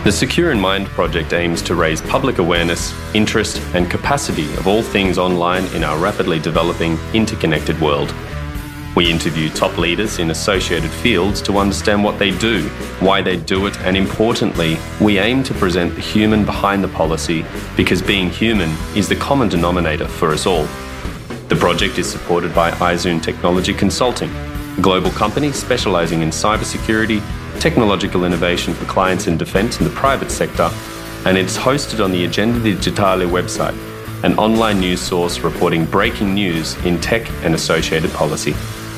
The Secure in Mind project aims to raise public awareness, interest, and capacity of all things online in our rapidly developing, interconnected world. We interview top leaders in associated fields to understand what they do, why they do it, and importantly, we aim to present the human behind the policy because being human is the common denominator for us all. The project is supported by iZoom Technology Consulting, a global company specialising in cybersecurity, technological innovation for clients in defence and the private sector, and it's hosted on the Agenda Digitale website, an online news source reporting breaking news in tech and associated policy.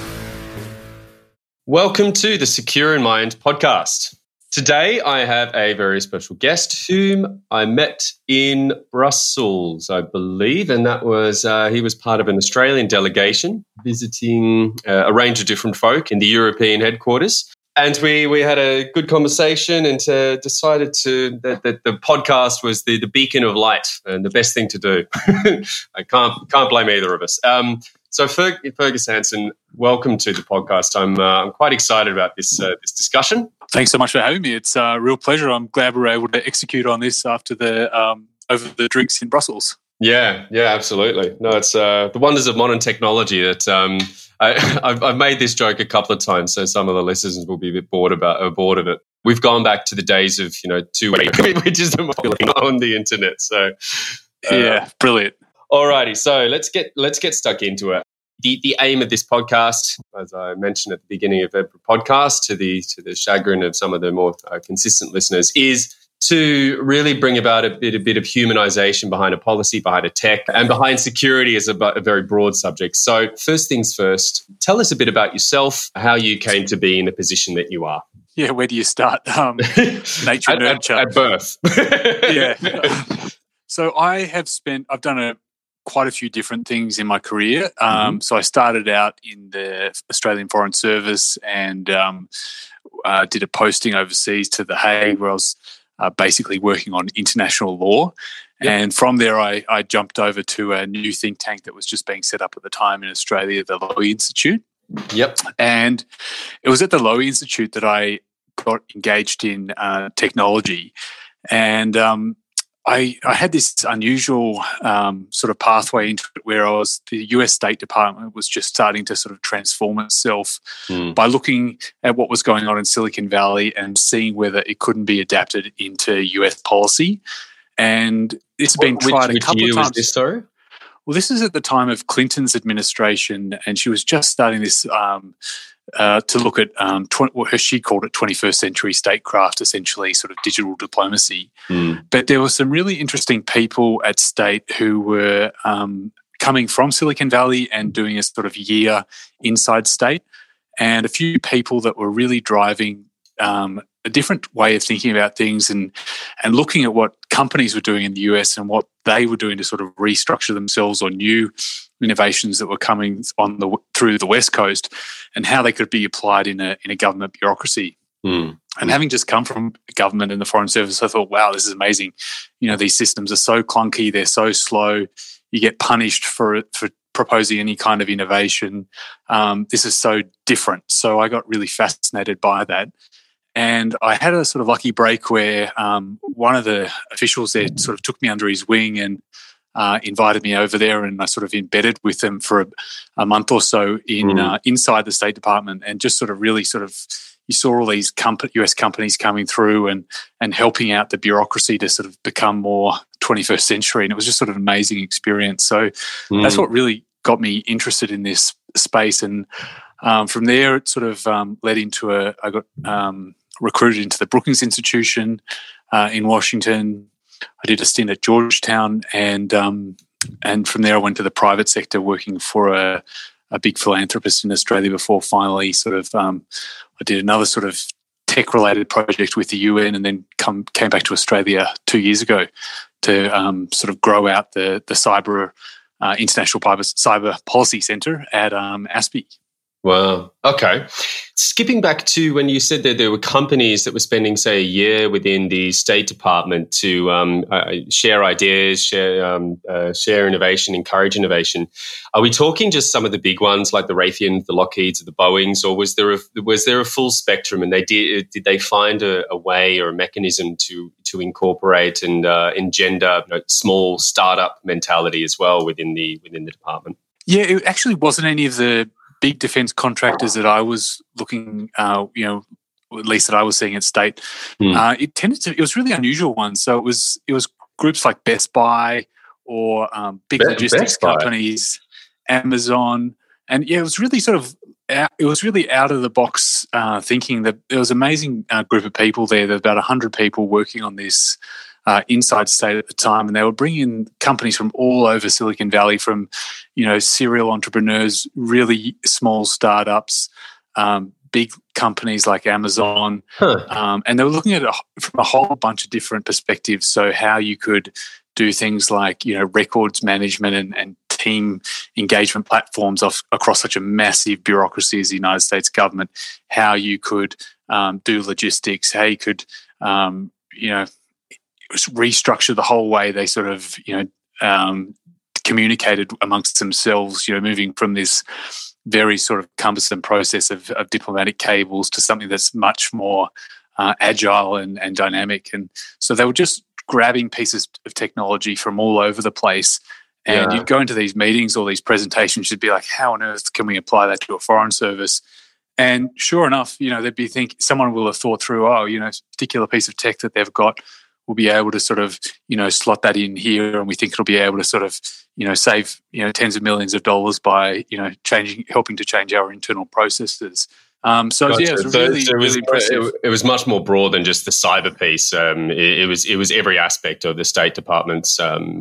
Welcome to the Secure in Mind podcast. Today I have a very special guest whom I met in Brussels, I believe, and that was he was part of an Australian delegation visiting a range of different folk in the European headquarters. And we had a good conversation and decided that the podcast was the beacon of light and the best thing to do. I can't blame either of us. So Fergus Hansen, welcome to the podcast. I'm quite excited about this discussion. Thanks so much for having me. It's a real pleasure. I'm glad we're able to execute on this after over the drinks in Brussels. Yeah, absolutely. No, it's the wonders of modern technology that I've made this joke a couple of times, so some of the listeners will be a bit bored of it. We've gone back to the days of 2-way, which is the popular thing on the internet. So yeah, brilliant. Alrighty, so let's get stuck into it. The aim of this podcast, as I mentioned at the beginning of every podcast, to the chagrin of some of the more consistent listeners, is to really bring about a bit of humanization behind a policy, behind a tech, and behind security as a very broad subject. So first things first, tell us a bit about yourself, how you came to be in the position that you are. Yeah, where do you start? Nature nurture. At birth. Yeah. So I've done quite a few different things in my career. So I started out in the Australian Foreign Service and did a posting overseas to The Hague where I was basically working on international law. Yep. And from there, I jumped over to a new think tank that was just being set up at the time in Australia, the Lowy Institute. Yep. And it was at the Lowy Institute that I got engaged in technology. And I had this unusual sort of pathway into it where the US State Department was just starting to sort of transform itself by looking at what was going on in Silicon Valley and seeing whether it couldn't be adapted into US policy. And it's been tried a couple of times. Was this, sorry? Well, this is at the time of Clinton's administration, and she was just starting this to look at what she called it 21st century statecraft, essentially sort of digital diplomacy. But there were some really interesting people at State who were coming from Silicon Valley and doing a sort of year inside State, and a few people that were really driving a different way of thinking about things and looking at what companies were doing in the US and what they were doing to sort of restructure themselves on new innovations that were coming through the West Coast and how they could be applied in a government bureaucracy. And having just come from government and the Foreign Service, I thought, wow, this is amazing. These systems are so clunky, they're so slow. You get punished for proposing any kind of innovation. This is so different. So I got really fascinated by that. And I had a sort of lucky break where one of the officials there sort of took me under his wing and invited me over there, and I sort of embedded with them for a month or so inside the State Department, and just sort of really you saw all these US companies coming through and helping out the bureaucracy to sort of become more 21st century, and it was just sort of an amazing experience. So that's what really got me interested in this space, and from there it sort of led into I got recruited into the Brookings Institution in Washington. I did a stint at Georgetown, and from there I went to the private sector working for a big philanthropist in Australia before finally sort of I did another sort of tech-related project with the UN, and then came back to Australia 2 years ago to sort of grow out the cyber International Cyber Policy Centre at ASPI. Wow. Okay. Skipping back to when you said that there were companies that were spending, say, a year within the State Department to share ideas, share innovation, encourage innovation. Are we talking just some of the big ones like the Raytheons, the Lockheeds, the Boeings, or was there a full spectrum? And did they find a way or a mechanism to incorporate and engender small startup mentality as well within the department? Yeah, it actually wasn't any of the big defence contractors that I was looking, at least that I was seeing at State. It was really unusual ones. So it was groups like Best Buy or big logistics companies, Amazon, and it was really out of the box thinking. That there was an amazing group of people there. There were about 100 people working on this inside State at the time, and they were bringing in companies from all over Silicon Valley, from serial entrepreneurs, really small startups, big companies like Amazon, and they were looking at it from a whole bunch of different perspectives. So how you could do things like records management and team engagement platforms across such a massive bureaucracy as the United States government, how you could do logistics, how you could restructure the whole way they sort of communicated amongst themselves, moving from this very sort of cumbersome process of diplomatic cables to something that's much more agile and dynamic. And so they were just grabbing pieces of technology from all over the place. And you'd go into these meetings or these presentations, you'd be like, how on earth can we apply that to a foreign service? And sure enough, they'd be someone will have thought through, a particular piece of tech that they've got, we'll be able to sort of, slot that in here, and we think it'll be able to sort of, save, tens of millions of dollars by, helping to change our internal processes. Gotcha. It was really impressive. It was much more broad than just the cyber piece. It was every aspect of the State Department's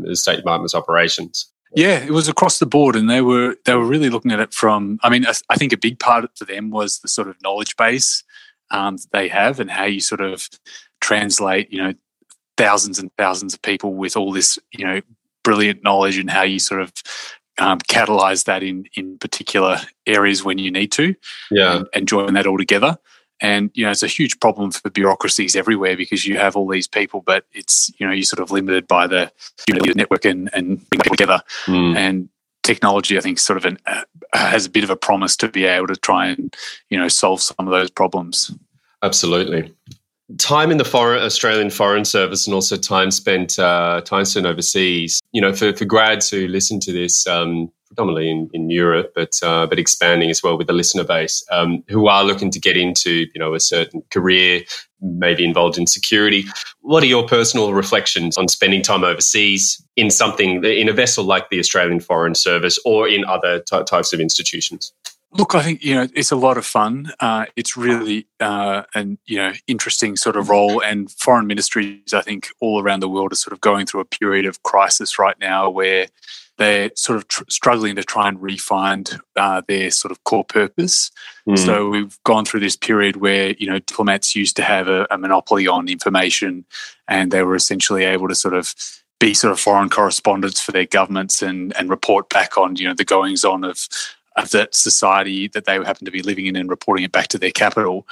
operations. Yeah, it was across the board, and they were really looking at it from. I mean, I think a big part for them was the sort of knowledge base they have, and how you sort of translate, thousands and thousands of people with all this, brilliant knowledge, and how you sort of catalyze that in particular areas when you need to, and join that all together. And it's a huge problem for bureaucracies everywhere, because you have all these people, but it's you're sort of limited by the network and bring people together. And technology, I think, sort of has a bit of a promise to be able to try and solve some of those problems. Absolutely. Time in the Australian Foreign Service, and also time spent overseas. For grads who listen to this, predominantly in Europe, but expanding as well with the listener base, who are looking to get into a certain career, maybe involved in security. What are your personal reflections on spending time overseas in a vessel like the Australian Foreign Service, or in other types of institutions? Look, I think it's a lot of fun. It's really an interesting sort of role, and foreign ministries, I think, all around the world are sort of going through a period of crisis right now, where they're sort of struggling to try and re-find their sort of core purpose. So we've gone through this period where diplomats used to have a monopoly on information, and they were essentially able to sort of be sort of foreign correspondents for their governments and report back on the goings on of that society that they happen to be living in, and reporting it back to their capital.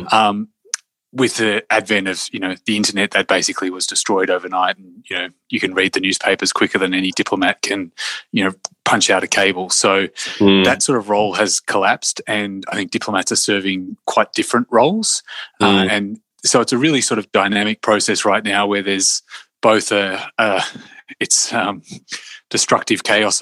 With the advent of the internet, that basically was destroyed overnight, and you can read the newspapers quicker than any diplomat can punch out a cable. So that sort of role has collapsed, and I think diplomats are serving quite different roles. And so it's a really sort of dynamic process right now, where there's both it's destructive chaos,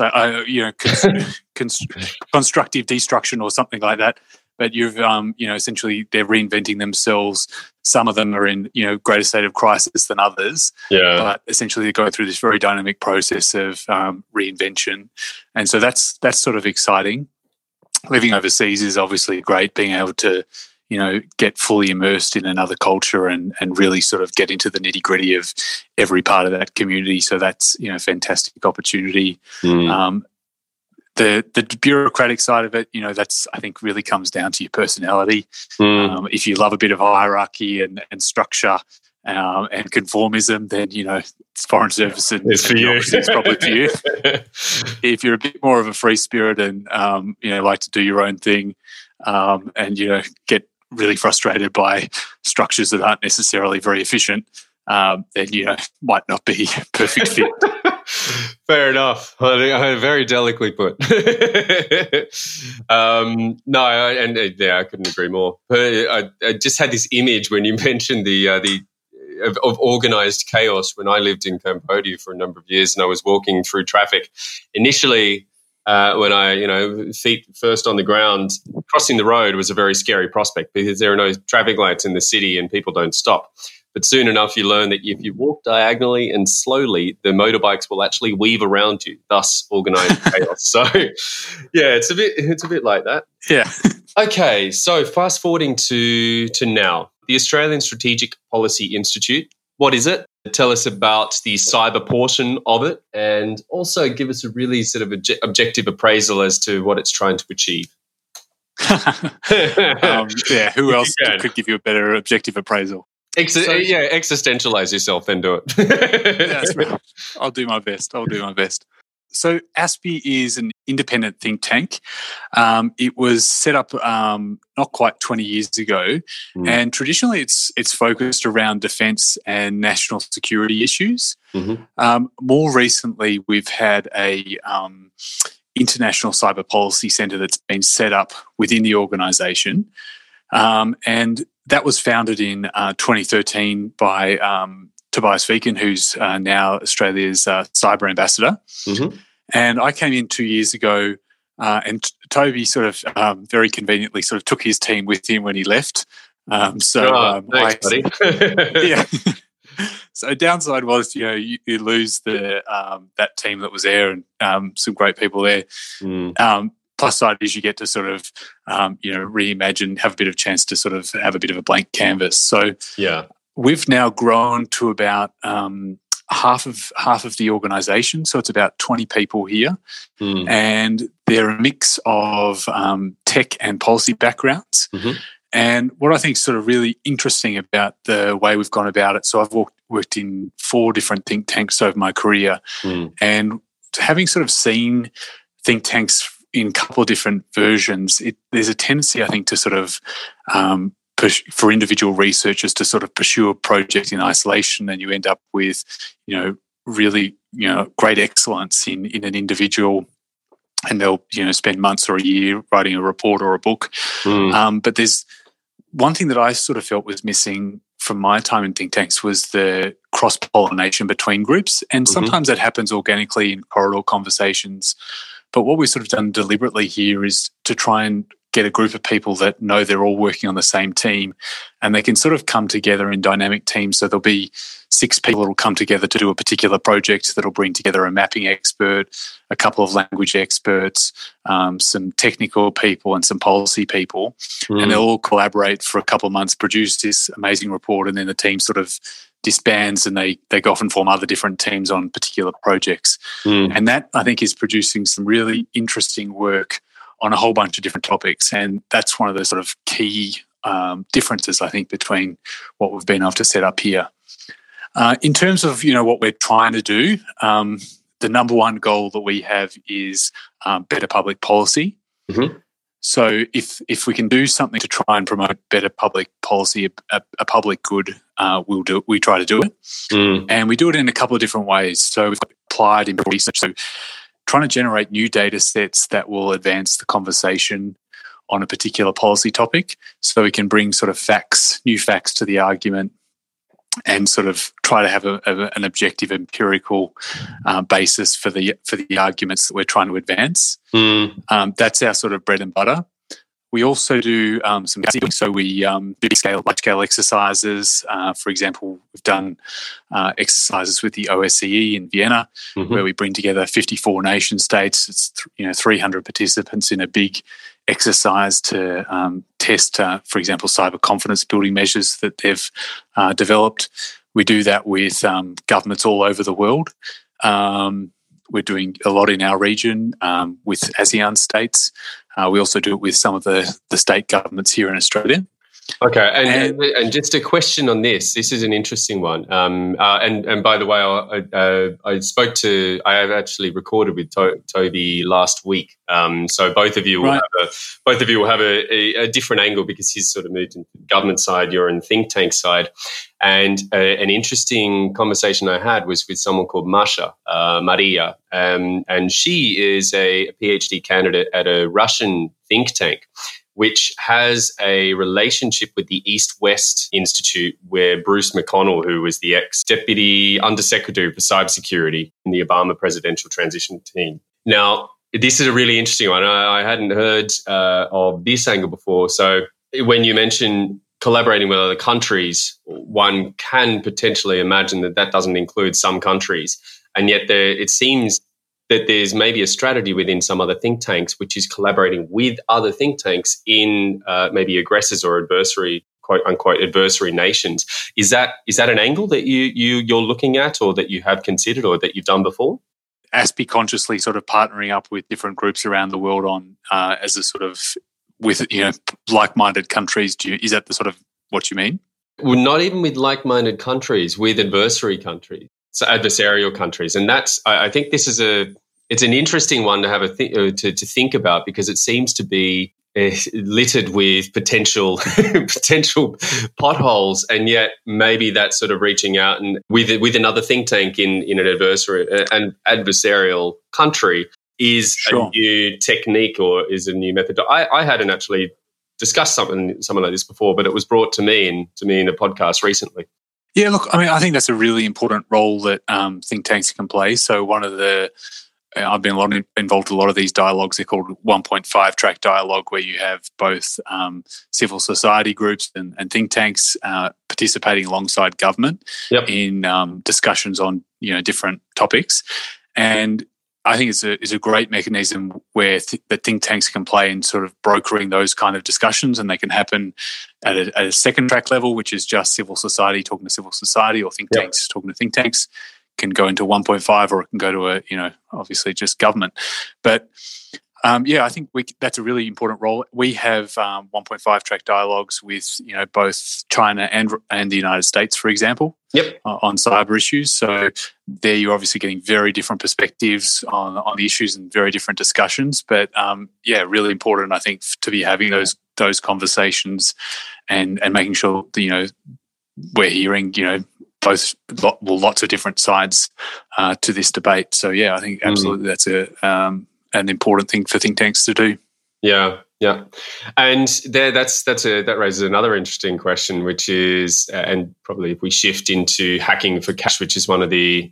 constructive destruction, or something like that. But you've, essentially they're reinventing themselves. Some of them are in, greater state of crisis than others. Yeah. But essentially they're going through this very dynamic process of reinvention. And so that's sort of exciting. Living overseas is obviously great, being able to, get fully immersed in another culture and really sort of get into the nitty-gritty of every part of that community. So that's, fantastic opportunity. The bureaucratic side of it, that's, I think, really comes down to your personality. If you love a bit of hierarchy and structure and conformism, then, foreign service and it's for you. It's probably for you. If you're a bit more of a free spirit and, like to do your own thing, and get really frustrated by structures that aren't necessarily very efficient, then might not be a perfect fit. Fair enough. Very delicately put. I couldn't agree more. I just had this image when you mentioned the of organised chaos when I lived in Cambodia for a number of years, and I was walking through traffic. Initially, when I, feet first on the ground, crossing the road was a very scary prospect because there are no traffic lights in the city and people don't stop. But soon enough, you learn that if you walk diagonally and slowly, the motorbikes will actually weave around you, thus organised chaos. So, yeah, it's a bit like that. Yeah. Okay, so fast forwarding to now, the Australian Strategic Policy Institute. What is it? Tell us about the cyber portion of it, and also give us a really sort of objective appraisal as to what it's trying to achieve. Who else could give you a better objective appraisal? Existentialize yourself, then do it. That's right. I'll do my best. So ASPI is an independent think tank. It was set up not quite 20 years ago, and traditionally it's focused around defence and national security issues. More recently, we've had a international cyber policy centre that's been set up within the organisation, and that was founded in 2013 by Tobias Viken, who's now Australia's cyber ambassador. And I came in 2 years ago, and Toby sort of very conveniently sort of took his team with him when he left. Thanks, buddy. Yeah. So downside was, you lose the that team that was there and some great people there. Plus side is you get to sort of, reimagine, have a bit of chance to sort of have a bit of a blank canvas. So we've now grown to about half of the organisation. So it's about 20 people here, and they're a mix of tech and policy backgrounds. And what I think is sort of really interesting about the way we've gone about it, so I've worked in 4 different think tanks over my career, and having sort of seen think tanks in a couple of different versions, there's a tendency, I think, to sort of push for individual researchers to sort of pursue a project in isolation, and you end up with, really, great excellence in an individual, and they'll, spend months or a year writing a report or a book. But there's one thing that I sort of felt was missing from my time in think tanks was the cross-pollination between groups, and sometimes that happens organically in corridor conversations. But what we've sort of done deliberately here is to try and get a group of people that know they're all working on the same team, and they can sort of come together in dynamic teams. So there'll be 6 people that will come together to do a particular project that'll bring together a mapping expert, a couple of language experts, some technical people and some policy people, and they'll all collaborate for a couple of months, produce this amazing report, and then the team sort of disbands and they go off and form other different teams on particular projects. And that, I think, is producing some really interesting work on a whole bunch of different topics. And that's one of the sort of key differences, I think, between what we've been able to set up here. In terms of, what we're trying to do, the number one goal that we have is better public policy. So if we can do something to try and promote better public policy, a public good, we try to do it. And we do it in a couple of different ways. So we've applied in research. So trying to generate new data sets that will advance the conversation on a particular policy topic, so we can bring sort of new facts to the argument, and sort of try to have an objective empirical basis for the arguments that we're trying to advance. That's our sort of bread and butter. We also do some testing, so we do large scale exercises. For example, we've done exercises with the OSCE in Vienna, where we bring together 54 nation states. It's 300 participants in a big exercise to test, for example, cyber confidence building measures that they've developed. We do that with governments all over the world. We're doing a lot in our region with ASEAN states. We also do it with some of the state governments here in Australia. Okay, and just a question on this. This is an interesting one. And by the way, I have actually recorded with Toby last week. So both of you will have a different angle because he's sort of moved into the government side. You're in think tank side, and an interesting conversation I had was with someone called Maria, and she is a PhD candidate at a Russian think tank, which has a relationship with the East-West Institute, where Bruce McConnell, who was the ex-deputy undersecretary for cybersecurity in the Obama presidential transition team. Now, this is a really interesting one. I hadn't heard of this angle before. So when you mention collaborating with other countries, one can potentially imagine that doesn't include some countries. And yet it seems that there's maybe a strategy within some other think tanks which is collaborating with other think tanks in maybe aggressors or adversary, quote unquote, adversary nations. Is that an angle that you're looking at, or that you have considered, or that you've done before? ASPI consciously sort of partnering up with different groups around the world on as a sort of with like-minded countries. Is that the sort of what you mean? Well, not even with like-minded countries, with adversary countries. So adversarial countries, and that's I think this is it's an interesting one to have to think about, because it seems to be littered with potential potholes, and yet maybe that's sort of reaching out and with another think tank in an adversarial country is a new technique or is a new method. I hadn't actually discussed something like this before, but it was brought to me in a podcast recently. Yeah, look, I mean, I think that's a really important role that think tanks can play. So I've been involved in a lot of these dialogues. They're called 1.5 track dialogue, where you have both civil society groups and think tanks participating alongside government in discussions on different topics. And I think it's a great mechanism where the think tanks can play in sort of brokering those kind of discussions, and they can happen at a second track level, which is just civil society talking to civil society, or think tanks talking to think tanks. Can go into 1.5, or it can go to obviously just government. But I think that's a really important role. We have 1.5 track dialogues with both China and the United States, for example, on cyber issues. So there you're obviously getting very different perspectives on the issues and very different discussions. But really important, I think, to be having those conversations and making sure that we're hearing lots of different sides to this debate. So I think absolutely that's an important thing for think tanks to do. Yeah, and that raises another interesting question, which is, and probably if we shift into Hacking for Cash, which is one of the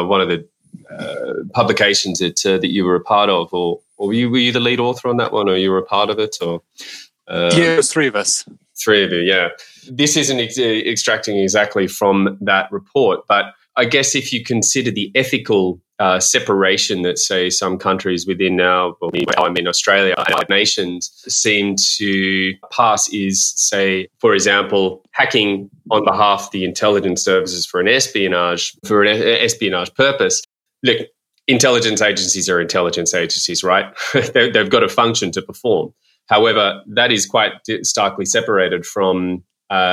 publications that you were a part of, or were you the lead author on that one, or you were a part of it, or it was three of us. Three of you, yeah. This isn't extracting exactly from that report, but I guess if you consider the ethical separation that, say, some countries within Australia and nations seem to pass is, say, for example, hacking on behalf of the intelligence services for an espionage purpose. Look, intelligence agencies are intelligence agencies, right? They've got a function to perform. However, that is quite starkly separated from,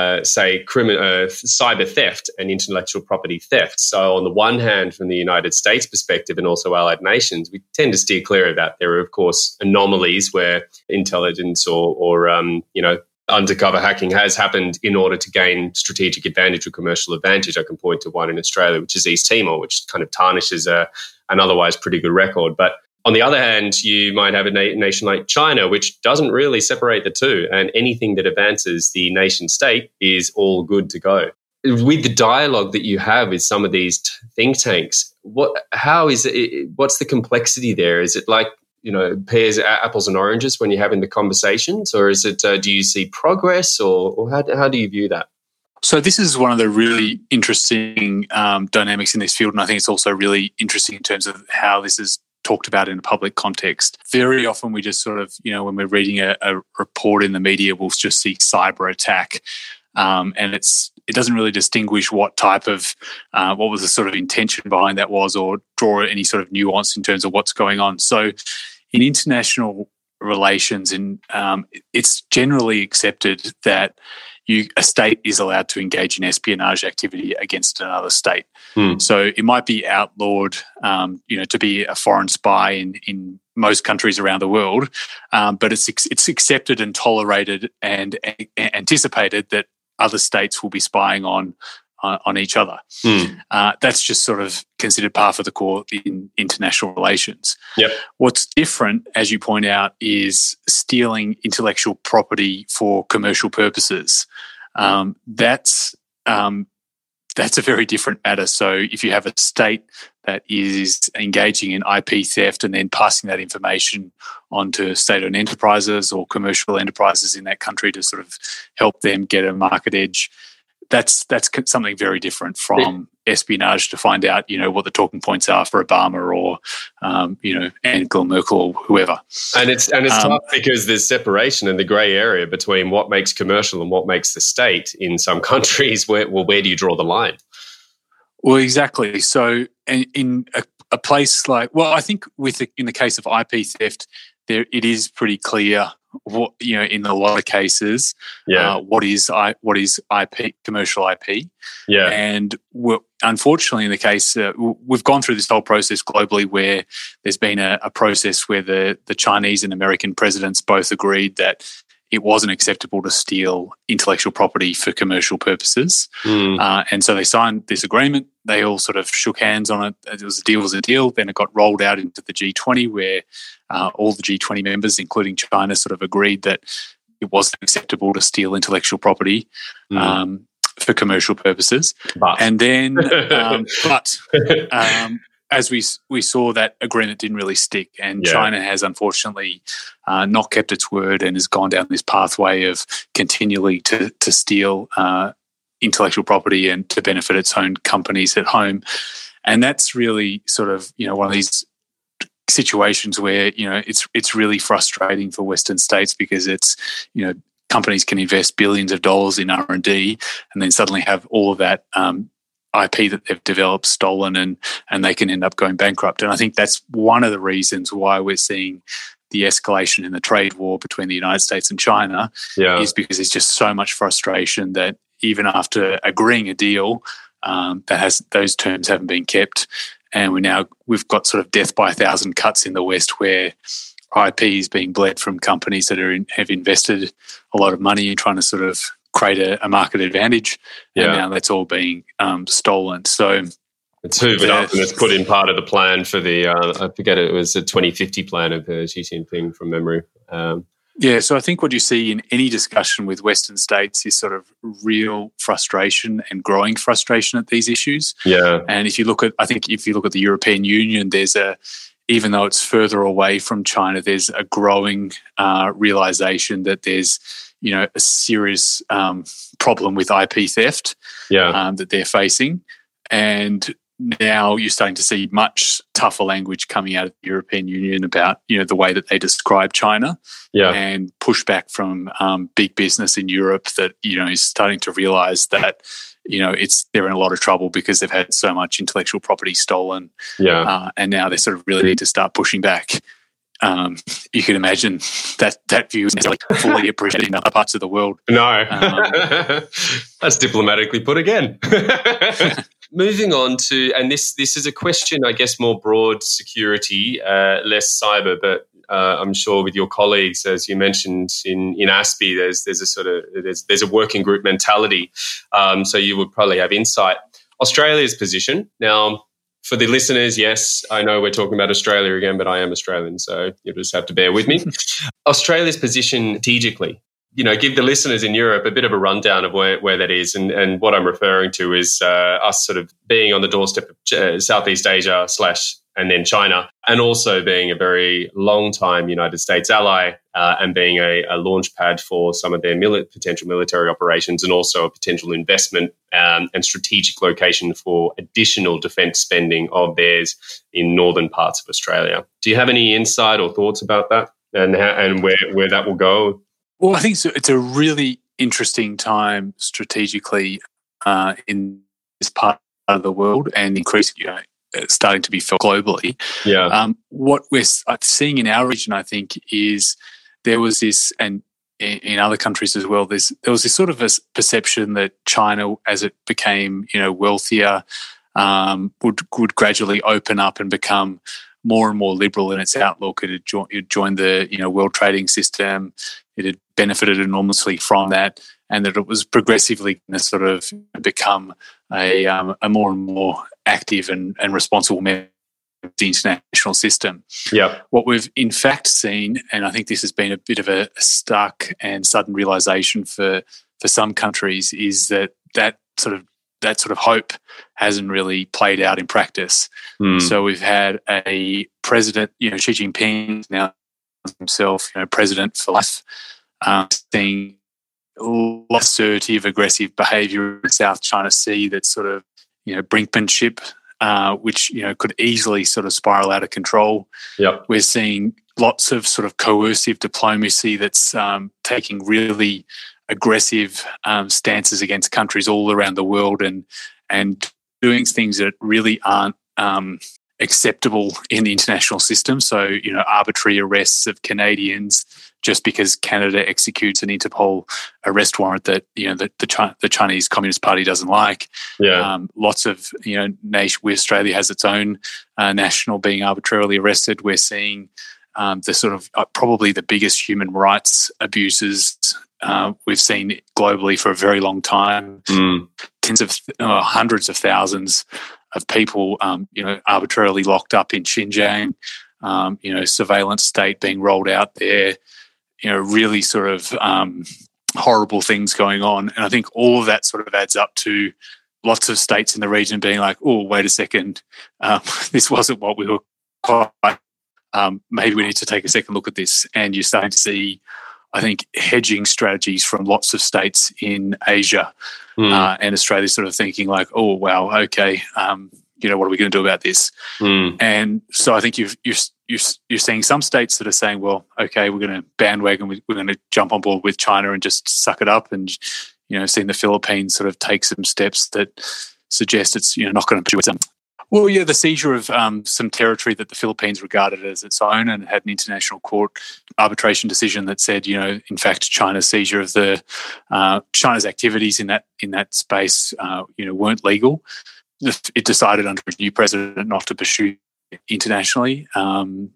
cyber theft and intellectual property theft. So on the one hand, from the United States perspective and also allied nations, we tend to steer clear of that. There are, of course, anomalies where intelligence or undercover hacking has happened in order to gain strategic advantage or commercial advantage. I can point to one in Australia, which is East Timor, which kind of tarnishes an otherwise pretty good record. But on the other hand, you might have a nation like China, which doesn't really separate the two, and anything that advances the nation state is all good to go. With the dialogue that you have with some of these think tanks, what's the complexity there? Is it like, pears, apples and oranges when you're having the conversations, or is it, do you see progress, or how do you view that? So this is one of the really interesting dynamics in this field, and I think it's also really interesting in terms of how this is talked about in a public context. Very often we just sort of, when we're reading a report in the media, we'll just see cyber attack. And it doesn't really distinguish what type of, what was the sort of intention behind that was, or draw any sort of nuance in terms of what's going on. So in international relations, and it's generally accepted that a state is allowed to engage in espionage activity against another state. So it might be outlawed, to be a foreign spy in most countries around the world, but it's accepted and tolerated and anticipated that other states will be spying on each other. That's just sort of considered par for the course in international relations. Yep. What's different, as you point out, is stealing intellectual property for commercial purposes. That's a very different matter. So if you have a state that is engaging in IP theft and then passing that information onto state-owned enterprises or commercial enterprises in that country to sort of help them get a market edge, that's something very different from espionage to find out, what the talking points are for Obama or, Angela Merkel or whoever. And it's tough because there's separation in the grey area between what makes commercial and what makes the state in some countries. Where do you draw the line? Well, exactly. So in a place like, I think in the case of IP theft, it is pretty clear what, in a lot of cases, what is IP, commercial IP. Yeah. And unfortunately, in the case, we've gone through this whole process globally where there's been a process where the Chinese and American presidents both agreed that it wasn't acceptable to steal intellectual property for commercial purposes. And so they signed this agreement. They all sort of shook hands on it. It was a deal. Then it got rolled out into the G20 where all the G20 members, including China, sort of agreed that it wasn't acceptable to steal intellectual property for commercial purposes. And then, as we saw, that agreement didn't really stick, and China has unfortunately not kept its word and has gone down this pathway of continually to steal intellectual property and to benefit its own companies at home. And that's really sort of, one of these situations where, it's really frustrating for Western states because it's, companies can invest billions of dollars in R&D and then suddenly have all of that IP that they've developed stolen and they can end up going bankrupt. And I think that's one of the reasons why we're seeing the escalation in the trade war between the United States and China is because there's just so much frustration that even after agreeing a deal, those terms haven't been kept. And we've got sort of death by 1,000 cuts in the West where IP is being bled from companies that have invested a lot of money in trying to sort of create a market advantage, and now that's all being stolen. So it's hoovered up and it's put in part of the plan for the, I forget it was a 2050 plan of Xi Jinping from memory. So I think what you see in any discussion with Western states is sort of real frustration and growing frustration at these issues. Yeah. And if you look at the European Union, even though it's further away from China, there's a growing realization that there's, a serious problem with IP theft that they're facing. And now you're starting to see much tougher language coming out of the European Union about, the way that they describe China and pushback from big business in Europe that, is starting to realize that, they're in a lot of trouble because they've had so much intellectual property stolen. And now they sort of really need to start pushing back. You can imagine that view is necessarily fully appreciated in other parts of the world. No. That's diplomatically put again. Moving on to, and this is a question, I guess, more broad security, less cyber, but I'm sure with your colleagues, as you mentioned in ASPI, there's a working group mentality. So you would probably have insight. Australia's position now. For the listeners, yes, I know we're talking about Australia again, but I am Australian, so you just have to bear with me. Australia's position strategically, give the listeners in Europe a bit of a rundown of where that is. And what I'm referring to is us sort of being on the doorstep of Southeast Asia and then China, and also being a very long-time United States ally and being a launch pad for some of their potential military operations, and also a potential investment and strategic location for additional defence spending of theirs in northern parts of Australia. Do you have any insight or thoughts about that and where that will go? Well, I think it's a really interesting time strategically in this part of the world, and increasingly, starting to be felt globally. Yeah. What we're seeing in our region, I think, is there was this, and in other countries as well, there was this sort of a perception that China, as it became, wealthier, would gradually open up and become more and more liberal in its outlook. It had joined the world trading system. It had benefited enormously from that, and that it was progressively going to sort of become a more and more active and responsible member of the international system. Yeah. What we've in fact seen, and I think this has been a bit of a stark and sudden realization for some countries, is that sort of hope hasn't really played out in practice. So we've had a president, Xi Jinping, now himself, president for life, seeing assertive, aggressive behaviour in South China Sea that's sort of, brinkmanship, which, could easily sort of spiral out of control. Yep. We're seeing lots of sort of coercive diplomacy that's taking really aggressive stances against countries all around the world and doing things that really aren't acceptable in the international system. So, arbitrary arrests of Canadians just because Canada executes an Interpol arrest warrant that, the Chinese Communist Party doesn't like. Yeah. Lots of, Australia has its own national being arbitrarily arrested. We're seeing the sort of probably the biggest human rights abuses we've seen globally for a very long time. Tens of hundreds of thousands of people, arbitrarily locked up in Xinjiang. Surveillance state being rolled out there. Really sort of horrible things going on, and I think all of that sort of adds up to lots of states in the region being like, "Oh, wait a second, this wasn't what we were quite. Maybe we need to take a second look at this." And you're starting to see, I think, hedging strategies from lots of states in Asia, and Australia sort of thinking like, "Oh, wow, okay, what are we going to do about this?" And so I think you're seeing some states that are saying, "Well, okay, we're going to bandwagon, we're going to jump on board with China and just suck it up," and seeing the Philippines sort of take some steps that suggest it's not going to pursue them. Well, yeah, the seizure of some territory that the Philippines regarded as its own, and had an international court arbitration decision that said, in fact, China's seizure of China's activities in that space, weren't legal. It decided under a new president not to pursue internationally, and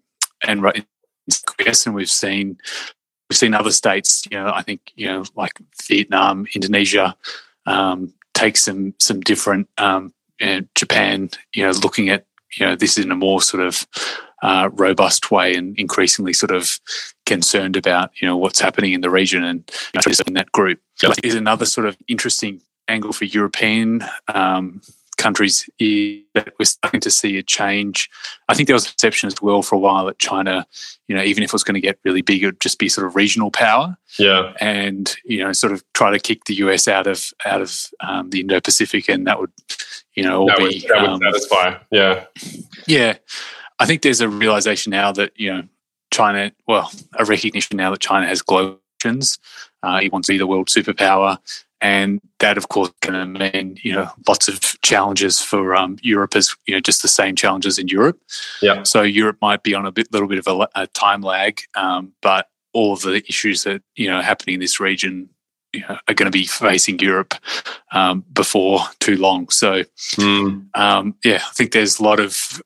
we've seen other states, I think, like Vietnam, Indonesia, take some different. Japan, looking at this in a more sort of robust way, and increasingly sort of concerned about what's happening in the region and in that group. Is another sort of interesting angle for European countries is that we're starting to see a change. I think there was a perception as well for a while that China, even if it was going to get really big, it would just be sort of regional power. Yeah. And, sort of try to kick the US out of the Indo-Pacific, and that would, that would satisfy. Yeah. Yeah. I think there's a realization now that, China, a recognition now that China has global ambitions. It wants to be the world superpower. And that, of course, going to mean, lots of challenges for Europe, as, just the same challenges in Europe. Yeah. So Europe might be on little bit of a time lag, but all of the issues that, happening in this region, are going to be facing Europe before too long. So, I think there's a lot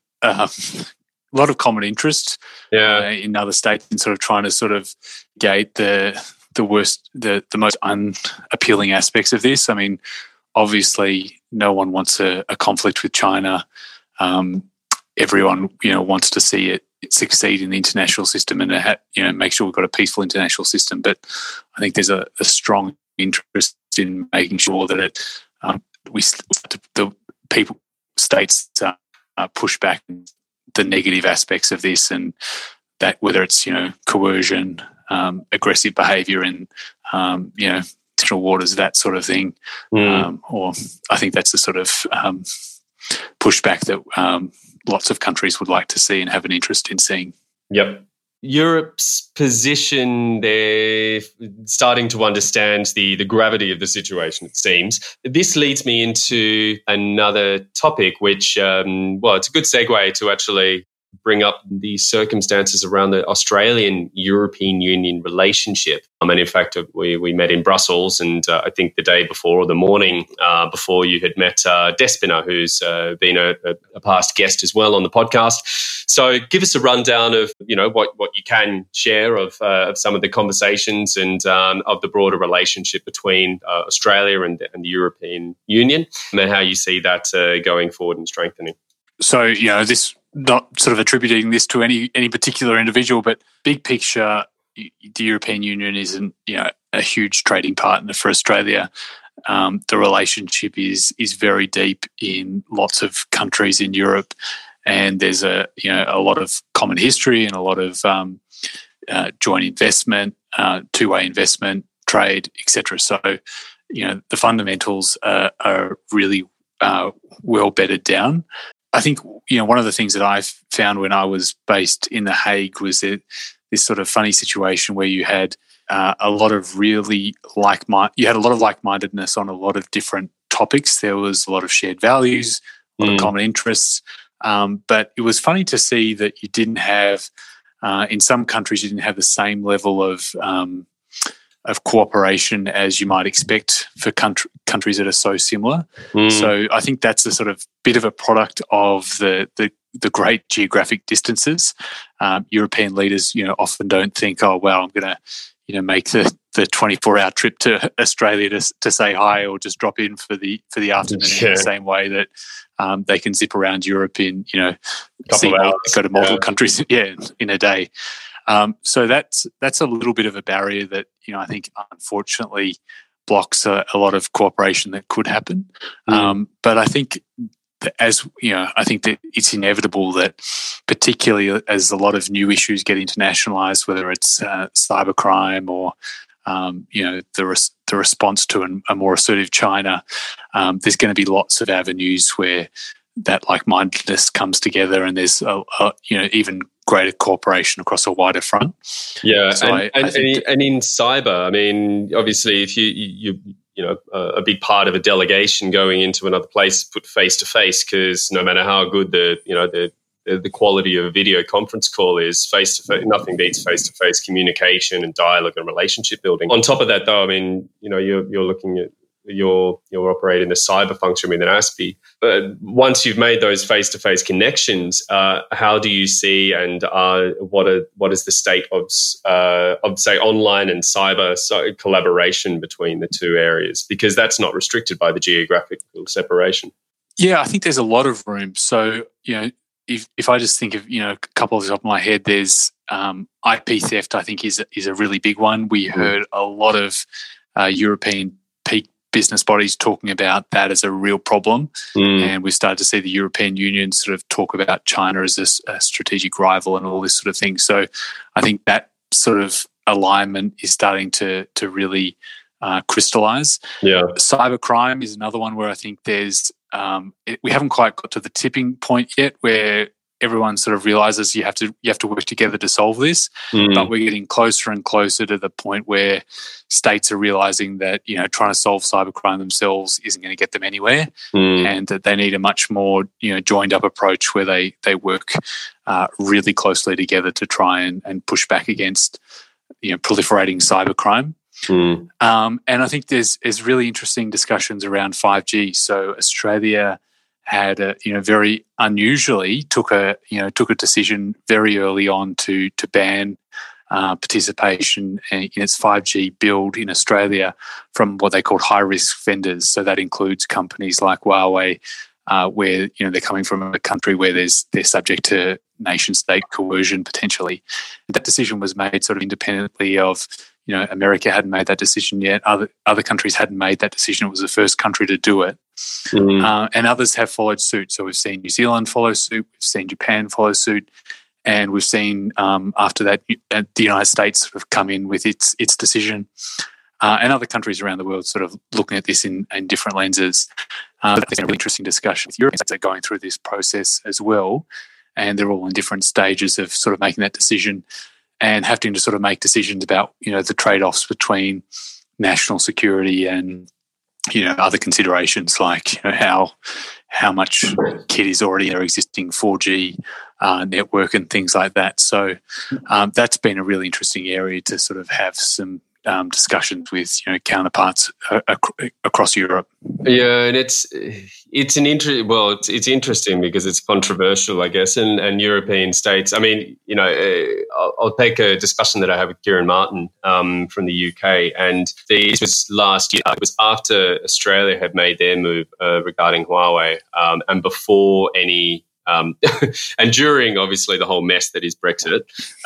of common interest in other states in sort of trying to sort of gate the most unappealing aspects of this. I mean, obviously, no one wants a conflict with China. Everyone, wants to see it succeed in the international system and make sure we've got a peaceful international system. But I think there's a strong interest in making sure that the states push back the negative aspects of this, and that whether it's coercion, aggressive behaviour in international waters, that sort of thing, or I think that's the sort of pushback that lots of countries would like to see and have an interest in seeing. Yep. Europe's position, they're starting to understand the gravity of the situation, it seems. This leads me into another topic, which, it's a good segue to actually bring up the circumstances around the Australian-European Union relationship. And in fact, we met in Brussels, and I think the day before or the morning before, you had met Despina, who's been a past guest as well on the podcast. So give us a rundown of, what you can share of some of the conversations and of the broader relationship between Australia and the European Union, and how you see that going forward and strengthening. So, this, not sort of attributing this to any particular individual, but big picture, the European Union isn't, a huge trading partner for Australia. The relationship is very deep in lots of countries in Europe, and there's a lot of common history and a lot of joint investment, two-way investment, trade, etc. So, the fundamentals are really well bedded down. I think, one of the things that I found when I was based in The Hague was this sort of funny situation where you had a lot of really like-mindedness on a lot of different topics. There was a lot of shared values, a lot of common interests. But it was funny to see that you didn't have, in some countries, you didn't have the same level of cooperation as you might expect for countries that are so similar. So I think that's a sort of bit of a product of the great geographic distances. European leaders, often don't think, oh, well, I'm going to, make the 24-hour trip to Australia to say hi, or just drop in for the afternoon in the same way that they can zip around Europe in, go to multiple countries in a day. So that's a little bit of a barrier that, I think unfortunately blocks a lot of cooperation that could happen. But I think I think that it's inevitable that, particularly as a lot of new issues get internationalized, whether it's cybercrime or the response to a more assertive China, there's going to be lots of avenues where that like-mindedness comes together, and there's even greater cooperation across a wider front. Yeah, so and in cyber, I mean, obviously, if you a big part of a delegation going into another place, put face to face, because no matter how good the quality of a video conference call is, face to face, nothing beats face to face communication and dialogue and relationship building. On top of that, though, I mean, you're looking at you're operating the cyber function within ASPI. But once you've made those face-to-face connections, how do you see and what is the state of say online and cyber collaboration between the two areas? Because that's not restricted by the geographical separation. Yeah, I think there's a lot of room. So if I just think of a couple off the top of my head, there's IP theft. I think is a really big one. We heard a lot of European peak business bodies talking about that as a real problem. And we started to see the European Union sort of talk about China as a strategic rival and all this sort of thing. So I think that sort of alignment is starting to really crystallize. Yeah. Cybercrime is another one where I think there's we haven't quite got to the tipping point yet where everyone sort of realizes you have to work together to solve this. But we're getting closer and closer to the point where states are realizing that trying to solve cybercrime themselves isn't going to get them anywhere, and that they need a much more joined up approach where they work really closely together to try and push back against proliferating cybercrime. And I think there's really interesting discussions around 5G. So Australia had very unusually took a decision very early on to ban participation in its 5G build in Australia from what they called high risk vendors. So that includes companies like Huawei, where they're coming from a country where they're subject to nation state coercion potentially. And that decision was made sort of independently of. America hadn't made that decision yet. Other countries hadn't made that decision. It was the first country to do it. And others have followed suit. So we've seen New Zealand follow suit. We've seen Japan follow suit. And we've seen after that the United States sort of come in with its decision. And other countries around the world sort of looking at this in different lenses. That's a really interesting discussion with Europeans that are going through this process as well. And they're all in different stages of sort of making that decision. and having to sort of make decisions about, the trade-offs between national security and, other considerations like, how much kit is already in their existing 4G network and things like that. So that's been a really interesting area to sort of have some discussions with counterparts across Europe. Yeah, and it's interesting because it's controversial, I guess, and European states. I mean, I'll take a discussion that I had with Kieran Martin from the UK, and this was last year. It was after Australia had made their move regarding Huawei, and before any. And during, obviously, the whole mess that is Brexit,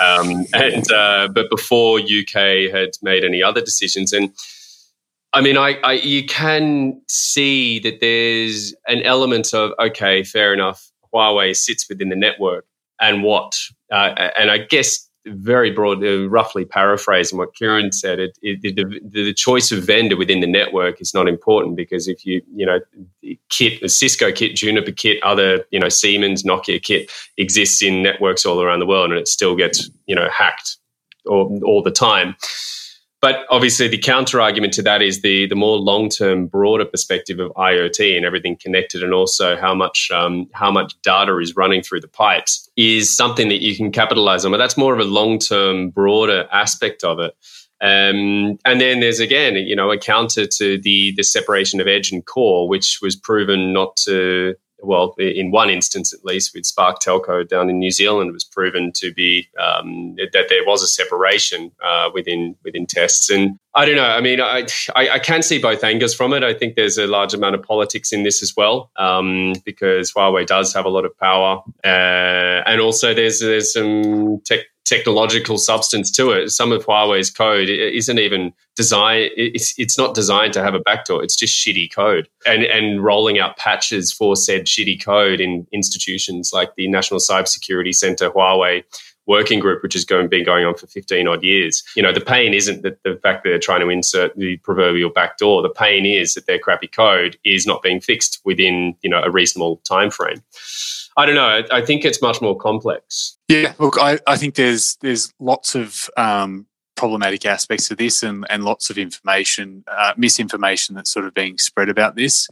but before UK had made any other decisions, and I mean, you can see that there's an element of, okay, fair enough, Huawei sits within the network, and what, and I guess very broad, roughly paraphrasing what Kieran said, the choice of vendor within the network is not important, because if kit, Cisco kit, Juniper kit, other, Siemens, Nokia kit exists in networks all around the world, and it still gets, hacked all the time. But obviously the counter argument to that is the more long-term, broader perspective of IoT and everything connected, and also how much data is running through the pipes is something that you can capitalize on. But that's more of a long-term, broader aspect of it. And then there's, again, a counter to the separation of edge and core, which was proven not to, well, in one instance at least, with Spark Telco down in New Zealand, it was proven to be that there was a separation within tests. And I don't know. I mean, I can see both angles from it. I think there's a large amount of politics in this as well, because Huawei does have a lot of power, and also there's some technological substance to it. Some of Huawei's code isn't even designed. It's not designed to have a backdoor. It's just shitty code, and rolling out patches for said shitty code in institutions like the National Cybersecurity Centre Huawei working group, which has been going on for 15 odd years. The pain isn't that the fact that they're trying to insert the proverbial backdoor. The pain is that their crappy code is not being fixed within a reasonable time frame. I don't know. I think it's much more complex. Yeah, look, I think there's lots of problematic aspects to this, and lots of misinformation that's sort of being spread about this.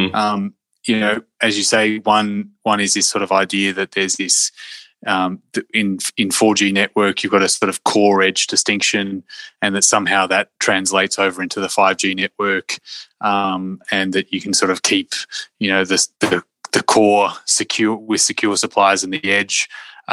As you say, one is this sort of idea that there's this in 4G network, you've got a sort of core edge distinction, and that somehow that translates over into the 5G network, and that you can sort of keep the core secure with secure suppliers, and the edge,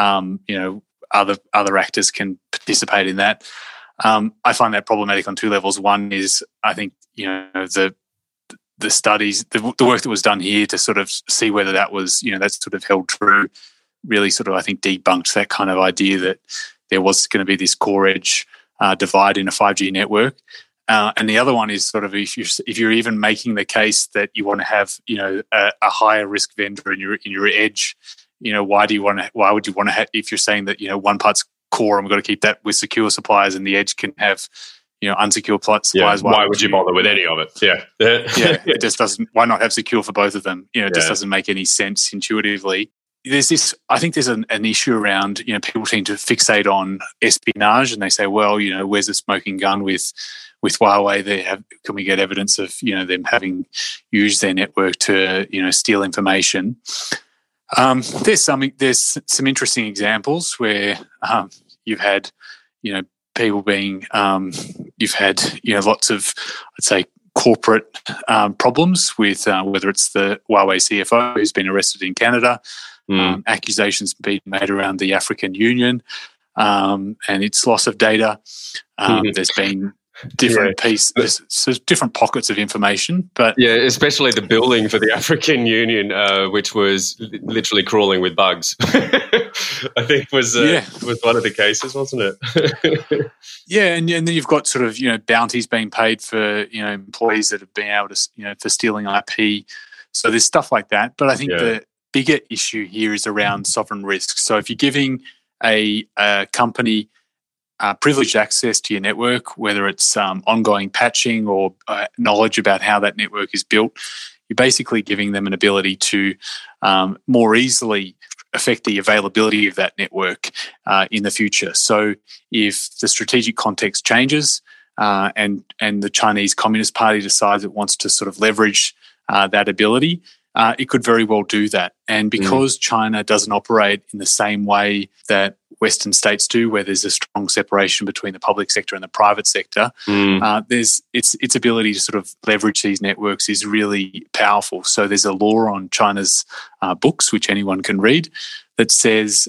other actors can participate in that. I find that problematic on two levels. One is, I think, the studies, the work that was done here to sort of see whether that was, that's sort of held true, really sort of, I think, debunked that kind of idea that there was going to be this core edge divide in a 5G network. And the other one is sort of if you're even making the case that you want to have a higher risk vendor in your edge, why would you want to have, if you're saying that one part's core and we've got to keep that with secure suppliers, and the edge can have unsecure suppliers? Yeah, why would you bother with any of it? Yeah. It just doesn't. Why not have secure for both of them? It just doesn't make any sense intuitively. There's this. I think there's an issue around people tend to fixate on espionage, and they say, well, where's the smoking gun with Huawei? Can we get evidence of them having used their network to steal information? There's some interesting examples where you've had people being you've had lots of, I'd say, corporate problems with whether it's the Huawei CFO who's been arrested in Canada. Accusations being made around the African Union and its loss of data. There's been different pieces, so different pockets of information, but especially the building for the African Union, which was literally crawling with bugs. I think was one of the cases, wasn't it? And then you've got sort of bounties being paid for employees that have been able to for stealing IP. So there's stuff like that, but I think the bigger issue here is around sovereign risk. So if you're giving a company privileged access to your network, whether it's ongoing patching or knowledge about how that network is built, you're basically giving them an ability to more easily affect the availability of that network in the future. So if the strategic context changes and the Chinese Communist Party decides it wants to sort of leverage that ability, it could very well do that. And because China doesn't operate in the same way that Western states do, where there's a strong separation between the public sector and the private sector, there's its ability to sort of leverage these networks is really powerful. So there's a law on China's books, which anyone can read, that says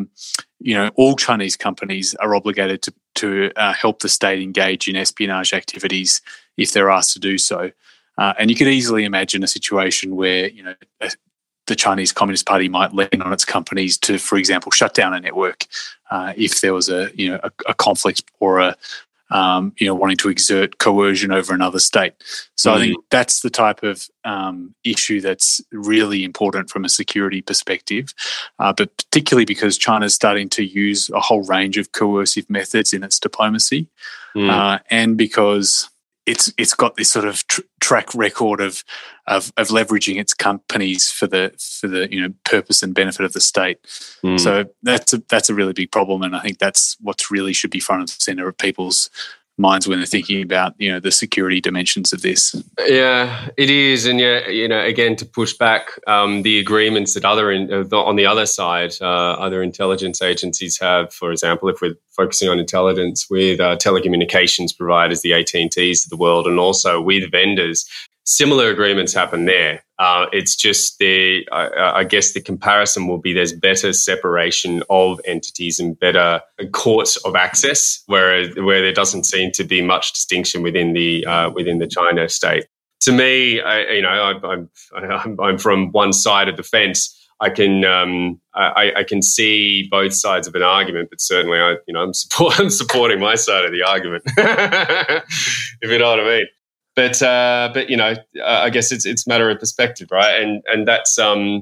all Chinese companies are obligated to help the state engage in espionage activities if they're asked to do so. And you could easily imagine a situation where the Chinese Communist Party might lean on its companies to, for example, shut down a network if there was a conflict or wanting to exert coercion over another state. So I think that's the type of issue that's really important from a security perspective, but particularly because China's starting to use a whole range of coercive methods in its diplomacy, and because it's got this sort of track record of leveraging its companies for the purpose and benefit of the state. So that's a really big problem, and I think that's what really should be front and center of people's minds when they're thinking about the security dimensions of this. Yeah, it is, and again, to push back the agreements that on the other side, other intelligence agencies have. For example, if we're focusing on intelligence with telecommunications providers, the AT&Ts of the world, and also with vendors, similar agreements happen there. It's just I guess the comparison will be there's better separation of entities and better courts of access, where there doesn't seem to be much distinction within the China state. To me, I'm from one side of the fence. I can see both sides of an argument, but certainly I'm supporting my side of the argument, if you know what I mean. But I guess it's a matter of perspective, right? And that's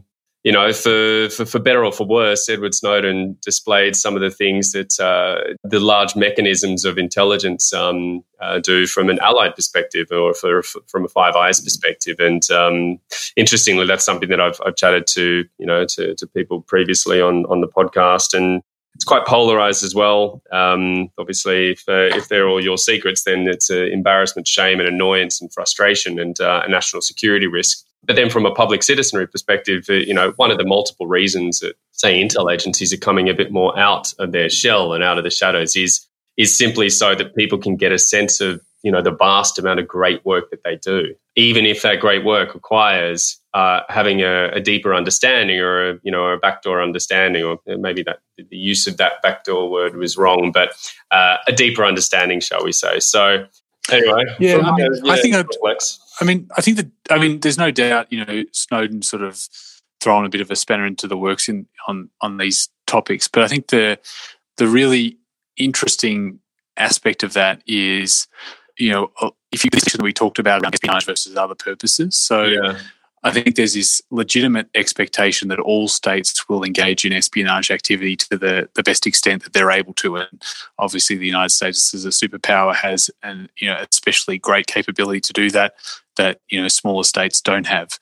for better or for worse, Edward Snowden displayed some of the things that the large mechanisms of intelligence do from an allied perspective, or from a Five Eyes perspective. And interestingly, that's something that I've chatted to people previously on the podcast, and it's quite polarized as well. Obviously, if they're all your secrets, then it's embarrassment, shame, and annoyance, and frustration, and a national security risk. But then, from a public citizenry perspective, one of the multiple reasons that, say, intel agencies are coming a bit more out of their shell and out of the shadows is simply so that people can get a sense of the vast amount of great work that they do, even if that great work requires having a deeper understanding, or a backdoor understanding, or maybe that the use of that backdoor word was wrong, but a deeper understanding, shall we say? So anyway, I think there's no doubt Snowden sort of thrown a bit of a spanner into the works on these topics, but I think the really interesting aspect of that is if you listen to we talked about around espionage versus other purposes. So I think there's this legitimate expectation that all states will engage in espionage activity to the best extent that they're able to, and obviously the United States as a superpower has especially great capability to do that smaller states don't have.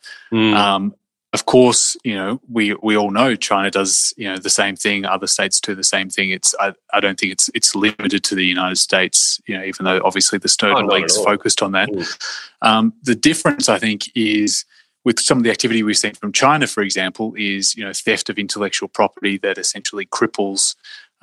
Of course, we all know China does the same thing. Other states do the same thing. I don't think it's limited to the United States. Even though obviously the Snowden leaks focused on that. The difference, I think, is with some of the activity we've seen from China, for example, is theft of intellectual property that essentially cripples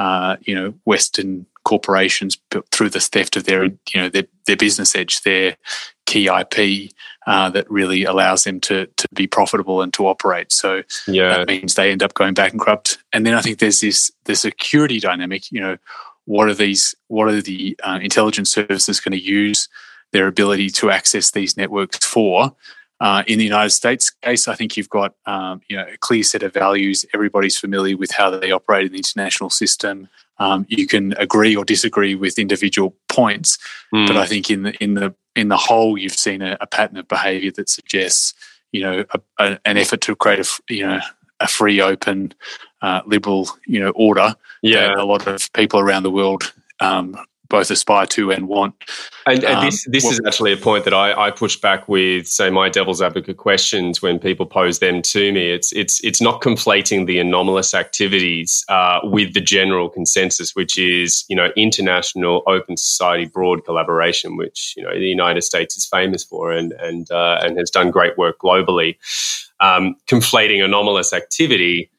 Western corporations through the theft of their business edge, their key IP that really allows them to be profitable and to operate. So that means they end up going bankrupt. And then I think there's the security dynamic. What are the intelligence services going to use their ability to access these networks for? In the United States case, I think you've got a clear set of values. Everybody's familiar with how they operate in the international system. You can agree or disagree with individual points, but I think in the whole, you've seen a pattern of behaviour that suggests an effort to create a free, open, liberal order that a lot of people around the world both aspire to and want. And this is actually a point that I push back with, say, my devil's advocate questions when people pose them to me. It's not conflating the anomalous activities with the general consensus, which is, international open society broad collaboration, which the United States is famous for and has done great work globally. Conflating anomalous activity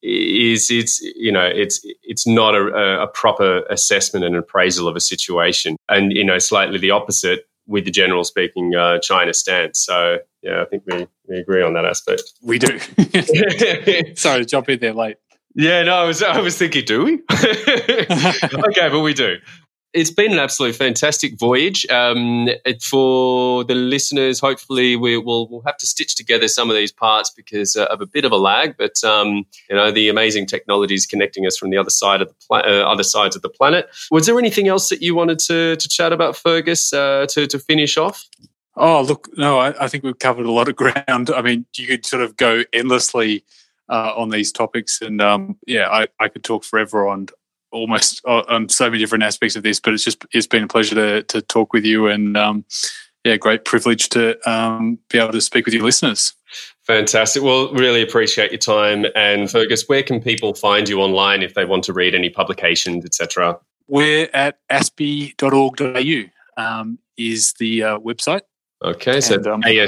it's not a proper assessment and appraisal of a situation, and slightly the opposite with the general speaking China stance. So I think we agree on that aspect. We do. Sorry to jump in there late. Yeah, no, I was thinking, do we? Okay, but we do. It's been an absolute fantastic voyage. For the listeners, hopefully we'll have to stitch together some of these parts because of a bit of a lag. But the amazing technology is connecting us from the other side of the other sides of the planet. Was there anything else that you wanted to chat about, Fergus, to finish off? Oh, look, no, I think we've covered a lot of ground. I mean, you could sort of go endlessly on these topics, and I could talk forever on almost on so many different aspects of this, but it's been a pleasure to talk with you, and great privilege to be able to speak with your listeners. Fantastic. Well, really appreciate your time. And Fergus, where can people find you online if they want to read any publications, etc.? We're at aspi.org.au is the website. Okay, so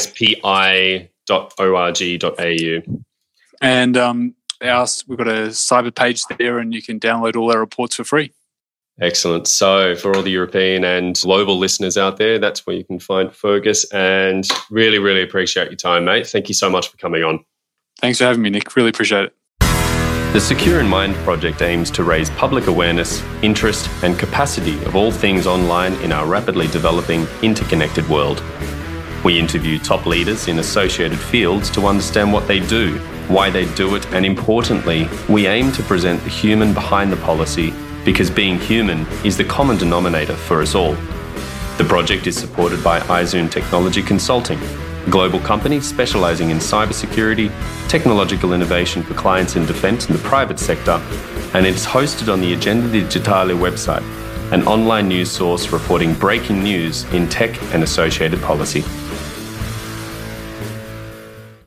aspi.org.au. And we've got a cyber page there, and you can download all our reports for free. Excellent. So for all the European and global listeners out there, that's where you can find Fergus, and really, really appreciate your time, mate. Thank you so much for coming on. Thanks for having me, Nick. Really appreciate it. The Secure in Mind project aims to raise public awareness, interest, and capacity of all things online in our rapidly developing, interconnected world. We interview top leaders in associated fields to understand what they do, why they do it, and importantly, we aim to present the human behind the policy, because being human is the common denominator for us all. The project is supported by iZoom Technology Consulting, a global company specialising in cybersecurity, technological innovation for clients in defence and the private sector, and it's hosted on the Agenda Digitale website, an online news source reporting breaking news in tech and associated policy.